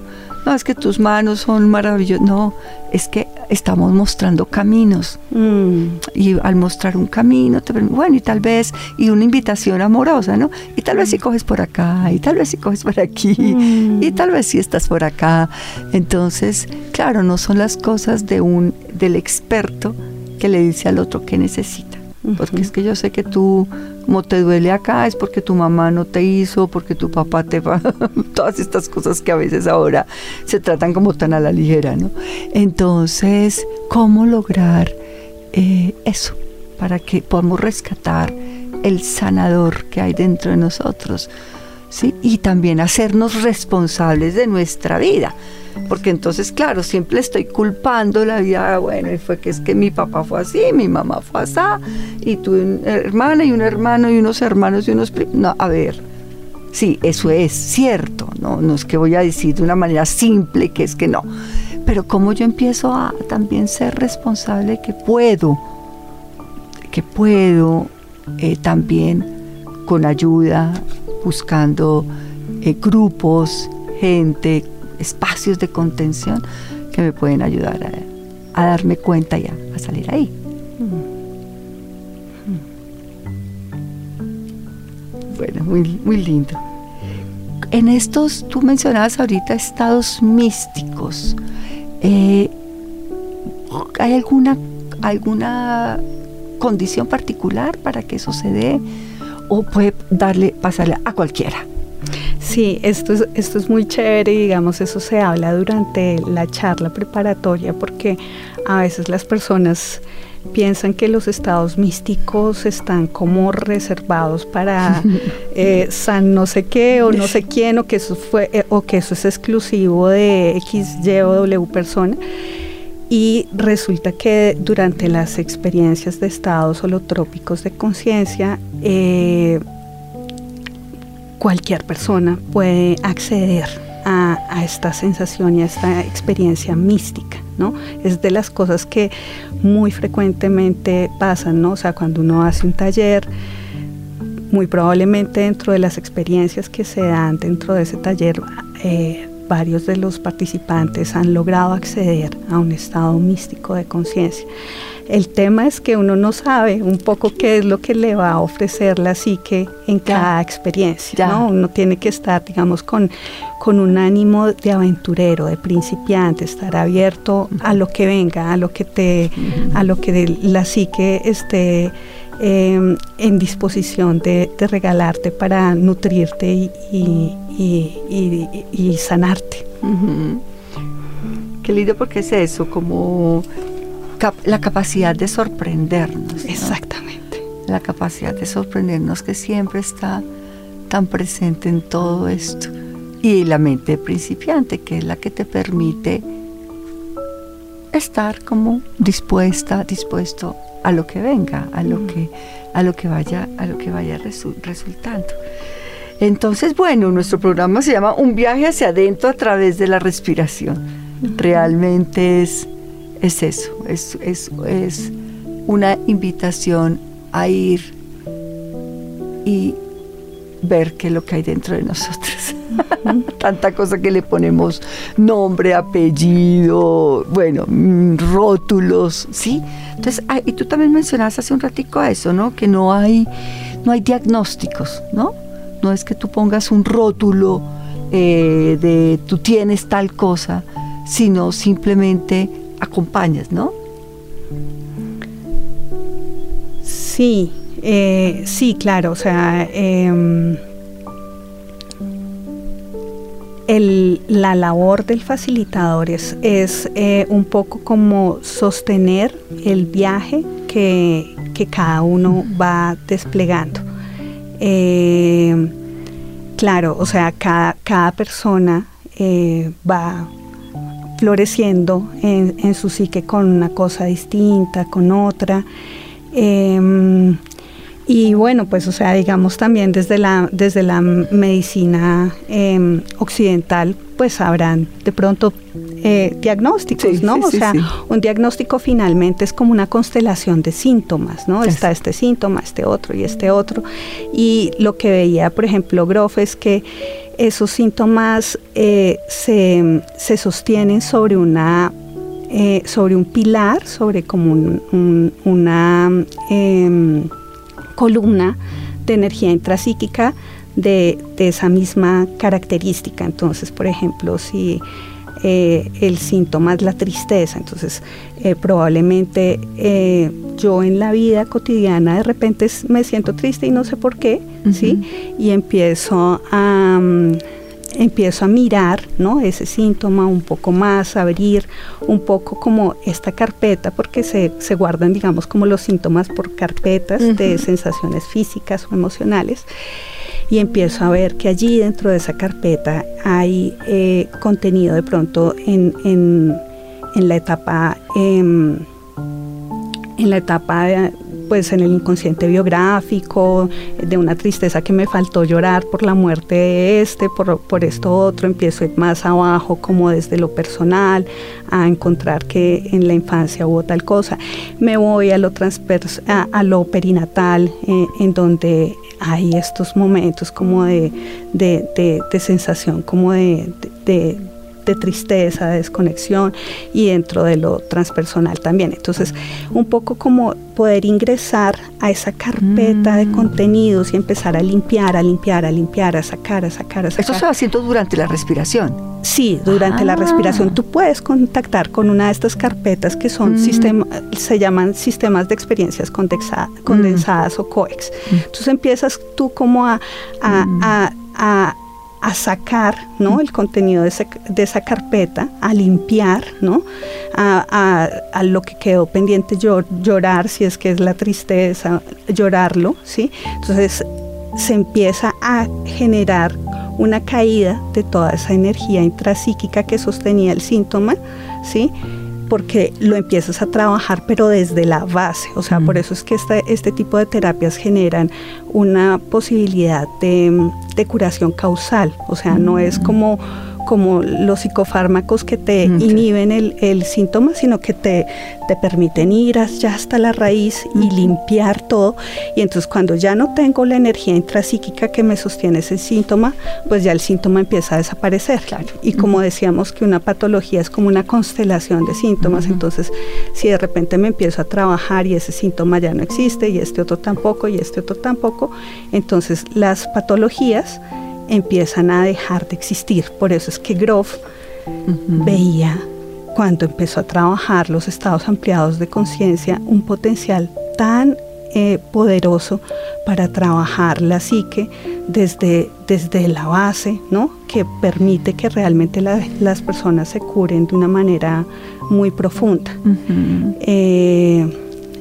no, es que tus manos son maravillosas. No, es que estamos mostrando caminos. Mm. Y al mostrar un camino, te, bueno, y tal vez, y una invitación amorosa, ¿no? Y tal vez si coges por acá, y tal vez si coges por aquí, mm. y tal vez si estás por acá. Entonces, claro, no son las cosas de un, del experto que le dice al otro qué necesita. Porque es que yo sé que tú, como te duele acá, es porque tu mamá no te hizo, porque tu papá te va, todas estas cosas que a veces ahora se tratan como tan a la ligera, ¿no? Entonces, ¿cómo lograr eh, eso? Para que podamos rescatar el sanador que hay dentro de nosotros, ¿sí? Y también hacernos responsables de nuestra vida. Porque entonces, claro, siempre estoy culpando la vida, bueno, y fue que es que mi papá fue así, mi mamá fue así, y tu hermana y un hermano y unos hermanos y unos primos. No, a ver, sí, eso es cierto, no, no es que voy a decir de una manera simple que es que no, pero como yo empiezo a también ser responsable que puedo, que puedo eh, también con ayuda, buscando eh, grupos, gente, espacios de contención que me pueden ayudar a, a darme cuenta y a, a salir ahí. Mm. Bueno, muy, muy lindo. En estos, tú mencionabas ahorita estados místicos. Eh, ¿Hay alguna, alguna condición particular para que eso se dé? ¿O puede darle, pasarle a cualquiera? Sí, esto es, esto es muy chévere y digamos eso se habla durante la charla preparatoria porque a veces las personas piensan que los estados místicos están como reservados para eh, san no sé qué o no sé quién o que eso fue eh, o que eso es exclusivo de X, Y o W persona. Y resulta que durante las experiencias de estados holotrópicos de conciencia, eh, cualquier persona puede acceder a, a esta sensación y a esta experiencia mística, ¿no? Es de las cosas que muy frecuentemente pasan, ¿no? O sea, cuando uno hace un taller, muy probablemente dentro de las experiencias que se dan dentro de ese taller, eh, varios de los participantes han logrado acceder a un estado místico de conciencia. El tema es que uno no sabe un poco qué es lo que le va a ofrecer la psique en cada experiencia, ¿no? Uno tiene que estar, digamos, con, con un ánimo de aventurero, de principiante, estar abierto a lo que venga, a lo que te, a lo que la psique esté eh, en disposición de, de regalarte para nutrirte y, y, y, y, y, y sanarte. Uh-huh. Qué lindo, porque es eso, como cap- la capacidad de sorprendernos, ¿no? Exactamente. La capacidad de sorprendernos que siempre está tan presente en todo esto. Y la mente principiante, que es la que te permite estar como dispuesta, dispuesto a lo que venga, a lo que, a lo que vaya, a lo que vaya resu- resultando. Entonces, bueno, nuestro programa se llama Un viaje hacia adentro a través de la respiración. Realmente es, es eso, es, es, es una invitación a ir y ver qué es lo que hay dentro de nosotros. Tanta cosa que le ponemos nombre, apellido, bueno, rótulos, ¿sí? Entonces, ah, y tú también mencionaste hace un ratico eso, ¿no? Que no hay, no hay diagnósticos, ¿no? No es que tú pongas un rótulo eh, de tú tienes tal cosa, sino simplemente acompañas, ¿no? Sí, eh, sí, claro, o sea, eh, el, la labor del facilitador es, es eh, un poco como sostener el viaje que, que cada uno va desplegando. Eh, claro, o sea, cada, cada persona eh, va floreciendo en, en su psique con una cosa distinta, con otra. Eh, y bueno, pues, o sea, digamos también desde la, desde la medicina eh, occidental, pues habrán de pronto eh, diagnósticos, sí, ¿no? Sí, o sea, sí, sí. Un diagnóstico finalmente es como una constelación de síntomas, ¿no? Sí. Está este síntoma, este otro y este otro. Y lo que veía, por ejemplo, Grof es que esos síntomas eh, se, se sostienen sobre una eh, sobre un pilar, sobre como un, un, una eh, columna de energía intrapsíquica de, de esa misma característica. Entonces, por ejemplo, si eh, el síntoma es la tristeza, entonces eh, probablemente eh, yo en la vida cotidiana de repente me siento triste y no sé por qué, uh-huh. ¿sí? Y empiezo a... Um, empiezo a mirar, ¿no?, ese síntoma un poco más, a abrir un poco como esta carpeta, porque se, se guardan, digamos, como los síntomas por carpetas uh-huh. de sensaciones físicas o emocionales, y empiezo a ver que allí dentro de esa carpeta hay eh, contenido de pronto en, en, en la etapa, eh, en la etapa de, pues en el inconsciente biográfico, de una tristeza que me faltó llorar por la muerte de este, por, por esto otro. Empiezo a ir más abajo, como desde lo personal, a encontrar que en la infancia hubo tal cosa. Me voy a lo, transpers- a, a lo perinatal, eh, en donde hay estos momentos como de, de, de, de sensación, como de... de, de de tristeza, de desconexión, y dentro de lo transpersonal también. Entonces, un poco como poder ingresar a esa carpeta mm. de contenidos y empezar a limpiar, a limpiar, a limpiar, a sacar, a sacar, a sacar. ¿Eso se va haciendo durante la respiración? Sí, durante ah. la respiración tú puedes contactar con una de estas carpetas que son mm. sistema, se llaman sistemas de experiencias condensa, condensadas mm. o COEX. Mm. Entonces empiezas tú como a, a, mm. a, a a sacar, ¿no?, el contenido de, ese, de esa carpeta, a limpiar, ¿no?, a, a, a lo que quedó pendiente, llor, llorar, si es que es la tristeza, llorarlo, ¿sí? Entonces se empieza a generar una caída de toda esa energía intrapsíquica que sostenía el síntoma, ¿sí?, porque lo empiezas a trabajar, pero desde la base. O sea, mm. por eso es que este, este tipo de terapias generan una posibilidad de, de curación causal. O sea, mm. no es como, como los psicofármacos que te mm. inhiben el, el síntoma, sino que te, te permiten ir ya hasta la raíz mm. y limpiar todo. Y entonces cuando ya no tengo la energía intrapsíquica que me sostiene ese síntoma, pues ya el síntoma empieza a desaparecer. Claro. Y como mm. decíamos que una patología es como una constelación de síntomas, mm. entonces si de repente me empiezo a trabajar y ese síntoma ya no existe, y este otro tampoco, y este otro tampoco, entonces las patologías empiezan a dejar de existir. Por eso es que Grof uh-huh. veía, cuando empezó a trabajar los estados ampliados de conciencia, un potencial tan eh, poderoso para trabajar la psique desde, desde la base, ¿no?, que permite que realmente la, las personas se curen de una manera muy profunda. Uh-huh. Eh,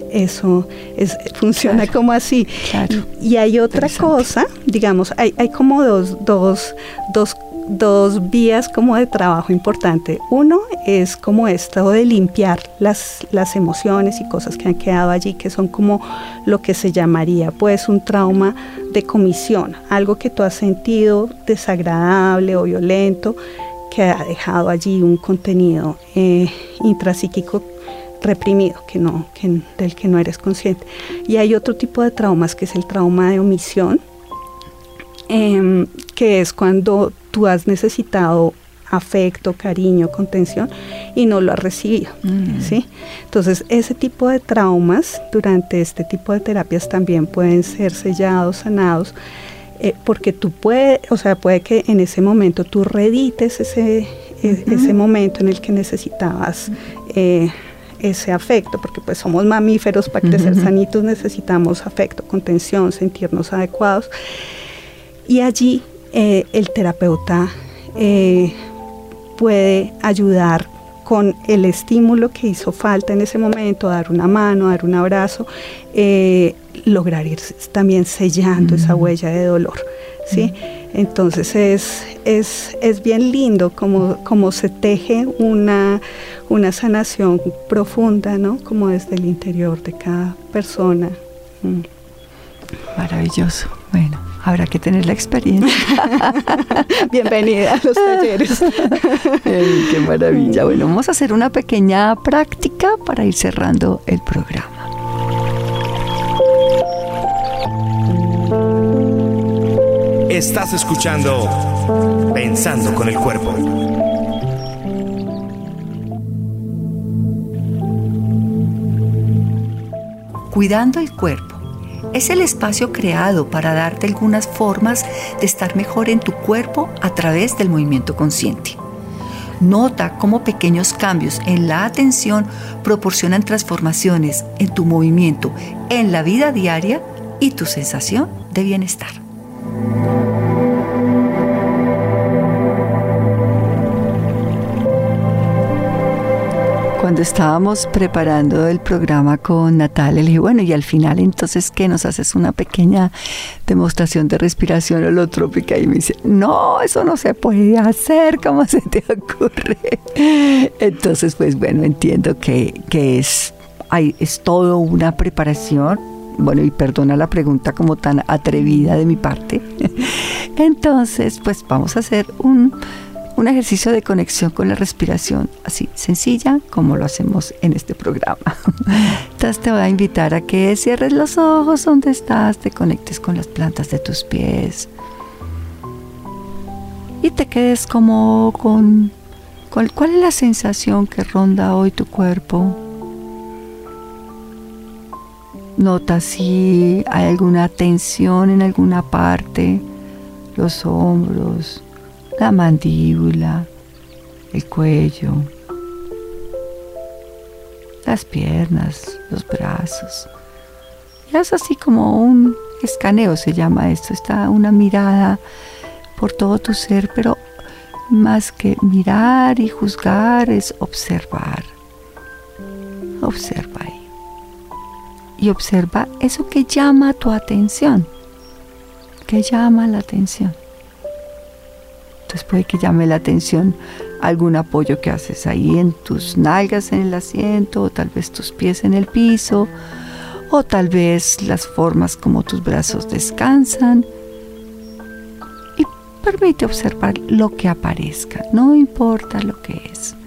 Eso es, funciona claro, como así. Claro. Y, y hay otra cosa, digamos, hay, hay como dos, dos, dos, dos vías como de trabajo importante. Uno es como esto de limpiar las, las emociones y cosas que han quedado allí, que son como lo que se llamaría pues un trauma de comisión, algo que tú has sentido desagradable o violento, que ha dejado allí un contenido eh, intrapsíquico reprimido, que no, que, del que no eres consciente. Y hay otro tipo de traumas, que es el trauma de omisión, eh, que es cuando tú has necesitado afecto, cariño, contención y no lo has recibido, mm. ¿sí? Entonces, ese tipo de traumas durante este tipo de terapias también pueden ser sellados, sanados, eh, porque tú puedes, o sea, puede que en ese momento tú reedites ese, mm. ese momento en el que necesitabas eh, ese afecto, porque pues somos mamíferos, para crecer uh-huh. sanitos necesitamos afecto, contención, sentirnos adecuados, y allí eh, el terapeuta eh, puede ayudar con el estímulo que hizo falta en ese momento, dar una mano, dar un abrazo, eh, lograr ir también sellando uh-huh. esa huella de dolor, ¿sí? Uh-huh. Entonces es, es, es bien lindo como, como se teje una, una sanación profunda, ¿no?, como desde el interior de cada persona. Mm. Maravilloso. Bueno, habrá que tener la experiencia. Bienvenida a los talleres. Ay, qué maravilla. Bueno, vamos a hacer una pequeña práctica para ir cerrando el programa. Estás escuchando Pensando con el cuerpo. Cuidando el cuerpo es el espacio creado para darte algunas formas de estar mejor en tu cuerpo a través del movimiento consciente. Nota cómo pequeños cambios en la atención proporcionan transformaciones en tu movimiento, en la vida diaria y tu sensación de bienestar. Cuando estábamos preparando el programa con Natalia, le dije, bueno, y al final, entonces, ¿qué? ¿Nos haces una pequeña demostración de respiración holotrópica? Y me dice, no, eso no se puede hacer, ¿cómo se te ocurre? Entonces, pues bueno, entiendo que, que es, hay, es todo una preparación. Bueno, y perdona la pregunta como tan atrevida de mi parte. Entonces, pues vamos a hacer un... un ejercicio de conexión con la respiración, así sencilla como lo hacemos en este programa. Entonces te voy a invitar a que cierres los ojos donde estás, te conectes con las plantas de tus pies y te quedes como con, con ¿cuál es la sensación que ronda hoy tu cuerpo? Nota si hay alguna tensión en alguna parte, los hombros, la mandíbula, el cuello, las piernas, los brazos. Y es así como un escaneo, se llama esto. Está una mirada por todo tu ser, pero más que mirar y juzgar es observar. Observa ahí. Y observa eso que llama tu atención, que llama la atención. Entonces puede que llame la atención algún apoyo que haces ahí en tus nalgas en el asiento, o tal vez tus pies en el piso, o tal vez las formas como tus brazos descansan. Y permite observar lo que aparezca, no importa lo que es.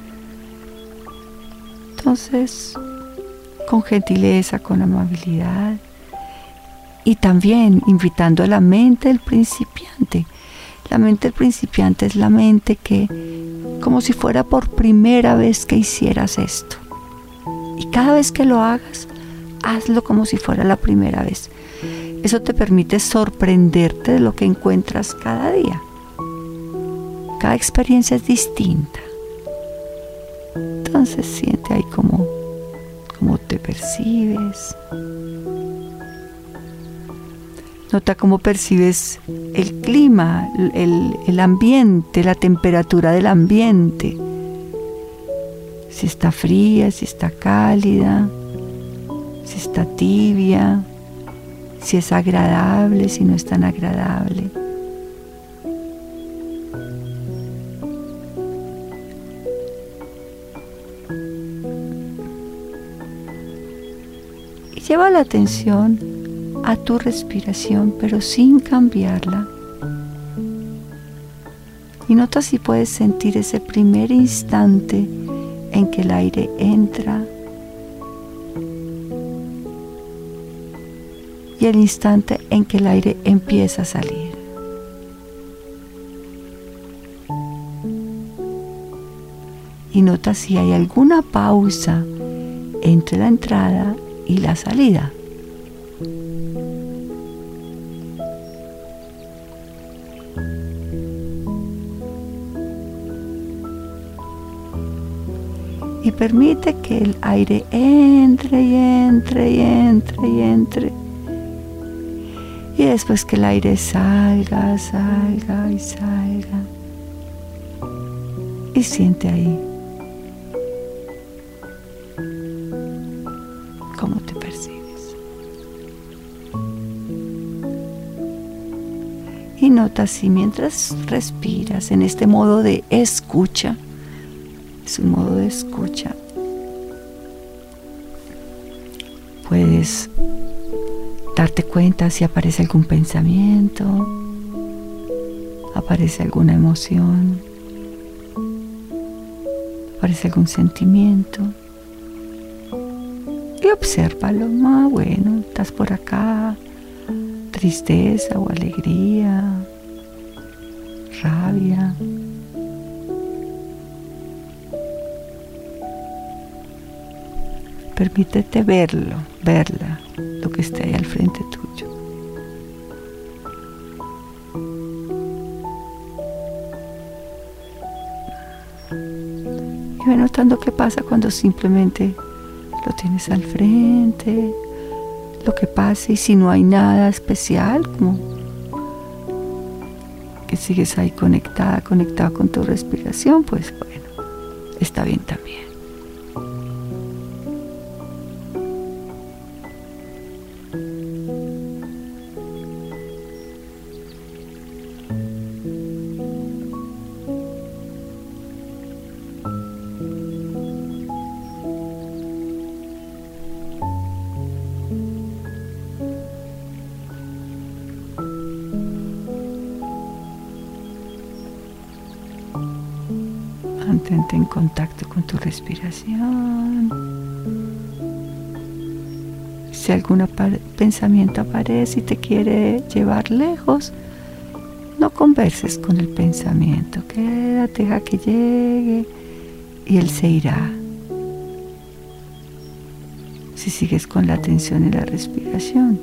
Entonces, con gentileza, con amabilidad, y también invitando a la mente del principiante. La mente del principiante es la mente que, como si fuera por primera vez que hicieras esto. Y cada vez que lo hagas, hazlo como si fuera la primera vez. Eso te permite sorprenderte de lo que encuentras cada día. Cada experiencia es distinta. Entonces siente ahí cómo, cómo te percibes. Nota cómo percibes el clima, el, el ambiente, la temperatura del ambiente. Si está fría, si está cálida, si está tibia, si es agradable, si no es tan agradable. Y lleva la atención a tu respiración, pero sin cambiarla. Y nota si puedes sentir ese primer instante en que el aire entra y el instante en que el aire empieza a salir. Y nota si hay alguna pausa entre la entrada y la salida. Y permite que el aire entre y entre y entre y entre. Y después que el aire salga, salga y salga. Y siente ahí cómo te percibes. Y nota si mientras respiras en este modo de escucha, es un modo de escucha, puedes darte cuenta si aparece algún pensamiento, aparece alguna emoción, aparece algún sentimiento, y obsérvalo. Ah, bueno, estás por acá, tristeza o alegría, rabia. Permítete verlo, verla, lo que esté ahí al frente tuyo. Y ve notando qué pasa cuando simplemente lo tienes al frente, lo que pase, y si no hay nada especial, como que sigues ahí conectada, conectada con tu respiración, pues bueno, está bien también. Mantente en contacto con tu respiración. Si algún pensamiento aparece y te quiere llevar lejos, no converses con el pensamiento. Quédate, deja que llegue y él se irá. Si sigues con la atención en la respiración.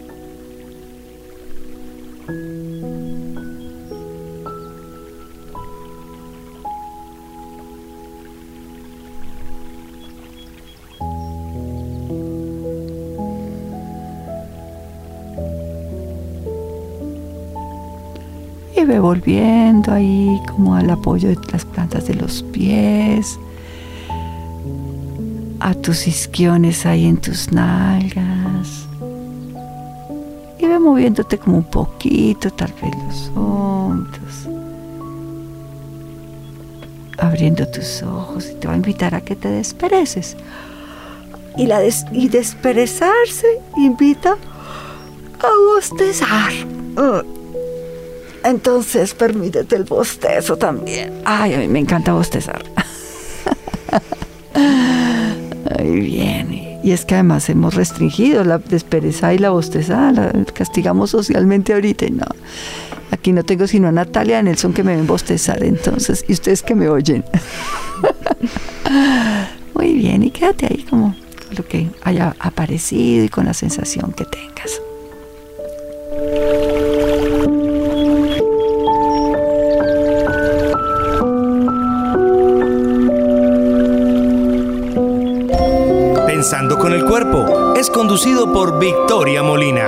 Y ve volviendo ahí como al apoyo de las plantas de los pies, a tus isquiones ahí en tus nalgas. Y ve moviéndote como un poquito, tal vez los hombros, abriendo tus ojos, y te va a invitar a que te despereces. Y, la des- y desperezarse invita a bostezar. Uh. Entonces permítete el bostezo también. Ay, a mí me encanta bostezar. Ay, bien. Y es que además hemos restringido la desperezada y la bostezada, la castigamos socialmente ahorita y no. Aquí no tengo sino a Natalia y a Nelson que me ven bostezar, entonces, y ustedes que me oyen. Muy bien, y quédate ahí como con lo que haya aparecido y con la sensación que tengas. Pensando con el Cuerpo es conducido por Victoria Molina.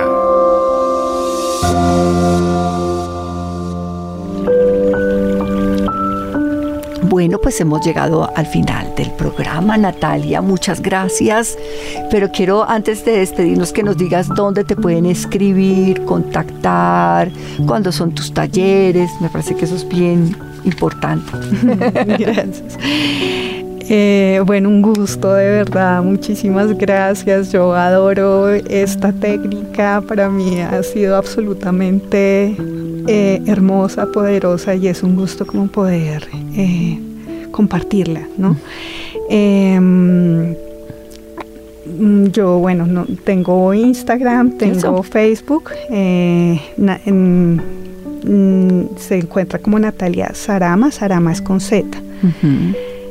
Bueno, pues hemos llegado al final del programa. Natalia, muchas gracias. Pero quiero, antes de despedirnos, que nos digas dónde te pueden escribir, contactar, cuándo son tus talleres. Me parece que eso es bien importante. Gracias. Eh, bueno, un gusto, de verdad, muchísimas gracias. Yo adoro esta técnica, para mí ha sido absolutamente eh, hermosa, poderosa, y es un gusto como poder eh, compartirla, ¿no? Eh, yo, bueno, no, tengo Instagram, tengo ¿Eso? Facebook, eh, na, en, en, se encuentra como Natalia Sarama, Sarama es con Z. Uh-huh.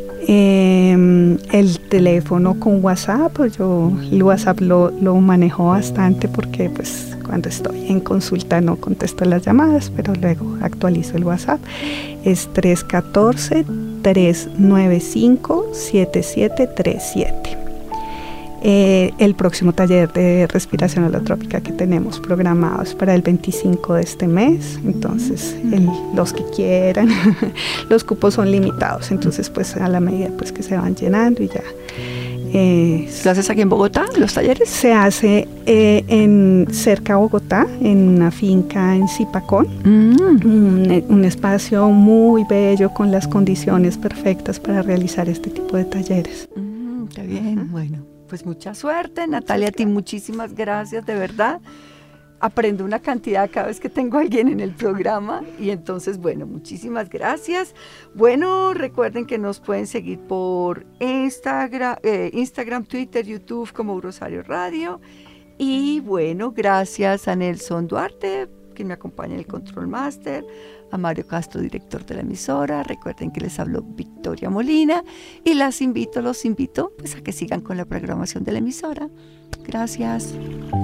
Eh, el teléfono con WhatsApp, pues yo el WhatsApp lo, lo manejo bastante porque pues cuando estoy en consulta no contesto las llamadas, pero luego actualizo el WhatsApp. Es tres uno cuatro, tres nueve cinco, siete siete tres siete. Eh, el próximo taller de respiración holotrópica que tenemos programado es para el veinticinco de este mes, entonces el, los que quieran, los cupos son limitados, entonces pues a la medida pues que se van llenando y ya. Eh, ¿Lo haces aquí en Bogotá, los talleres? Se hace eh, en cerca a Bogotá, en una finca en Zipacón, mm. un, un espacio muy bello con las condiciones perfectas para realizar este tipo de talleres. Mm, qué bien, uh-huh. Bueno. Pues mucha suerte, Natalia, a ti muchísimas gracias, de verdad. Aprendo una cantidad cada vez que tengo a alguien en el programa y entonces, bueno, muchísimas gracias. Bueno, recuerden que nos pueden seguir por Instagram, eh, Instagram, Twitter, YouTube como Rosario Radio. Y bueno, gracias a Nelson Duarte que me acompaña en el Control Master, a Mario Castro, director de la emisora. Recuerden que les habló Victoria Molina y las invito, los invito pues a que sigan con la programación de la emisora. Gracias.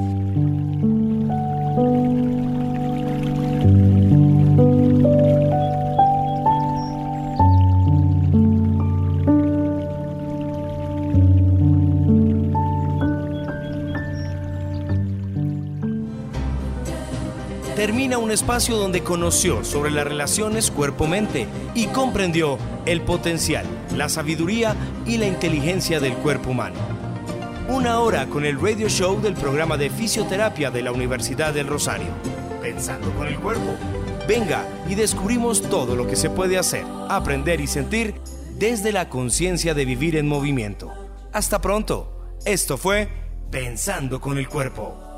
Termina un espacio donde conoció sobre las relaciones cuerpo-mente y comprendió el potencial, la sabiduría y la inteligencia del cuerpo humano. Una hora con el radio show del programa de fisioterapia de la Universidad del Rosario. Pensando con el cuerpo. Venga y descubrimos todo lo que se puede hacer, aprender y sentir desde la conciencia de vivir en movimiento. Hasta pronto. Esto fue Pensando con el Cuerpo.